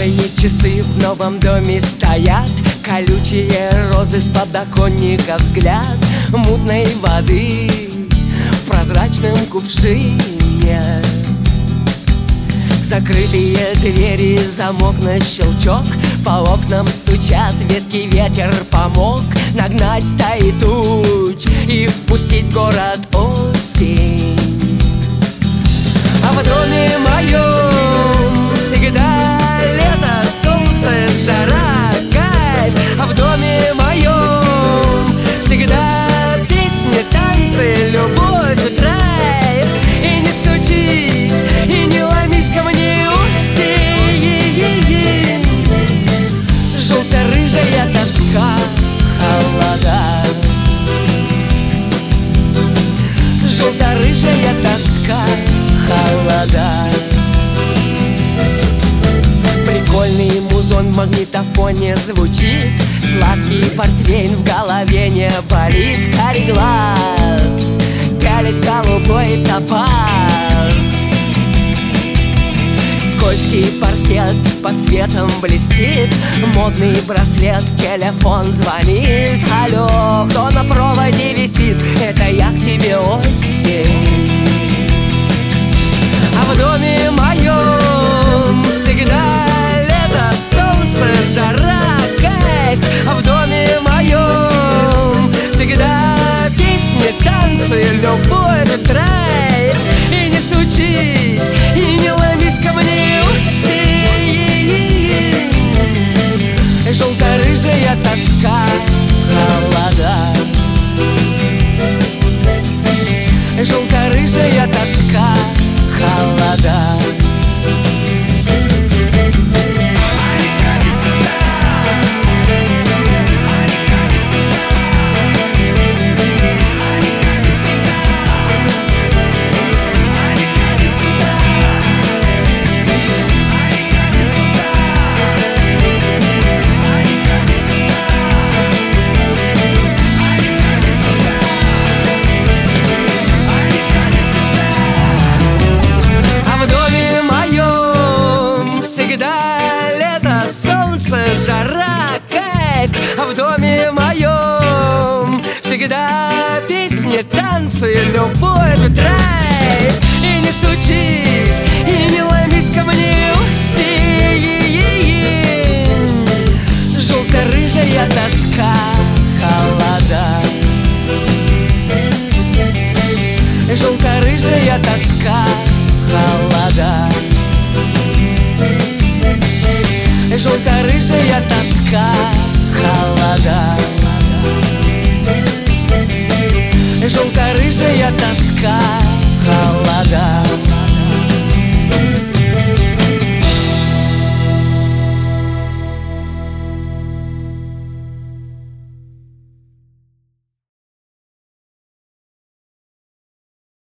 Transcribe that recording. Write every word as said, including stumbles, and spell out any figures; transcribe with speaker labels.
Speaker 1: Старые часы в новом доме стоят, колючие розы с подоконника, взгляд мутной воды в прозрачном кувшине. Закрытые двери, замок на щелчок, по окнам стучат ветки, ветер помог нагнать стаи туч и впустить в город осень. А в доме моем всегда лето, солнце, жара, кайф. А в доме моем всегда песни, танцы, любовь, драйв. И не стучись, и не ломись ко мне, осень. Желто-рыжая тоска, холода. Желто-рыжая тоска, холода. Прикольный музон в магнитофоне звучит, сладкий портвейн в голове не болит. Карий глаз пялит голубой топаз. Скользкий паркет под светом блестит, модный браслет, телефон звонит. Алло, кто на проводе висит? Это я к тебе, осень. А в доме моем всегда лето, солнце, жара, кайф. А в доме моем всегда песни, танцы, любовь, драйв. И не стучись, и не ломись ко мне, осень. Желто-рыжая тоска, холода. Желто-рыжая тоска, холода. Жара, кайф. А в доме моем всегда песни, танцы, любовь, драйв. И не стучись, и не ломись ко мне, осень. Желто-рыжая тоска, холода. Желто-рыжая тоска, холода. Желто-рыжая тоска, холода. Желто-рыжая тоска, холода.